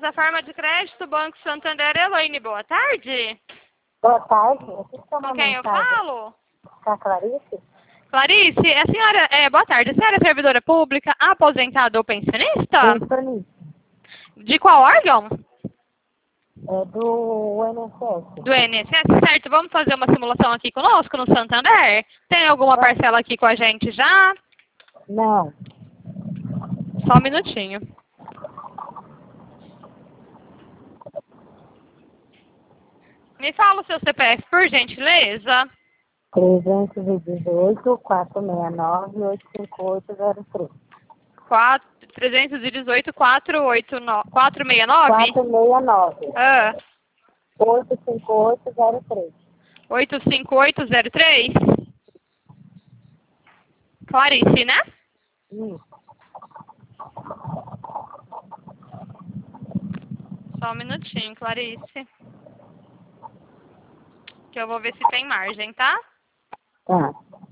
Plataforma de crédito, Banco Santander, Elaine, boa tarde. Boa tarde. Com quem eu falo? Com a Clarice? Clarice, a senhora, boa tarde, a senhora é servidora pública, aposentada ou pensionista? Isso. De qual órgão? É do INSS. Do INSS, certo? Vamos fazer uma simulação aqui conosco no Santander? Tem alguma parcela aqui com a gente já? Não. Só um minutinho. Me fala o seu CPF, por gentileza. 318 469 85803. 318 469? 469 Ah, 85803. 85803? Clarice, né? Isso. Só um minutinho, Clarice. Que eu vou ver se tem margem, tá? Tá.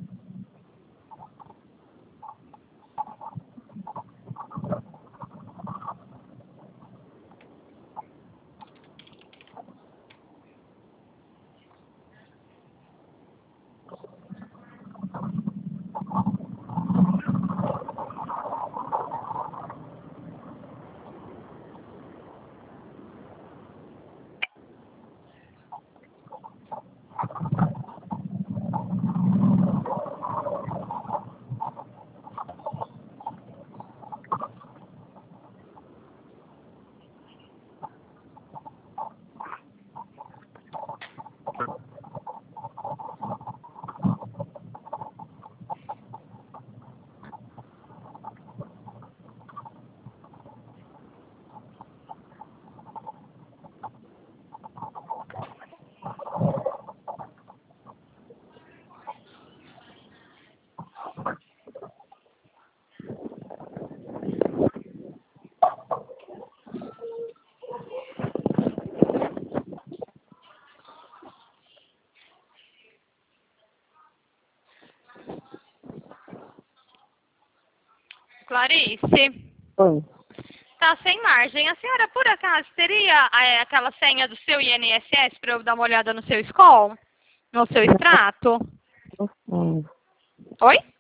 Clarice, Oi. tá sem margem. A senhora, por acaso, teria aquela senha do seu INSS para eu dar uma olhada no seu SCOL? No seu extrato? Sim. Oi?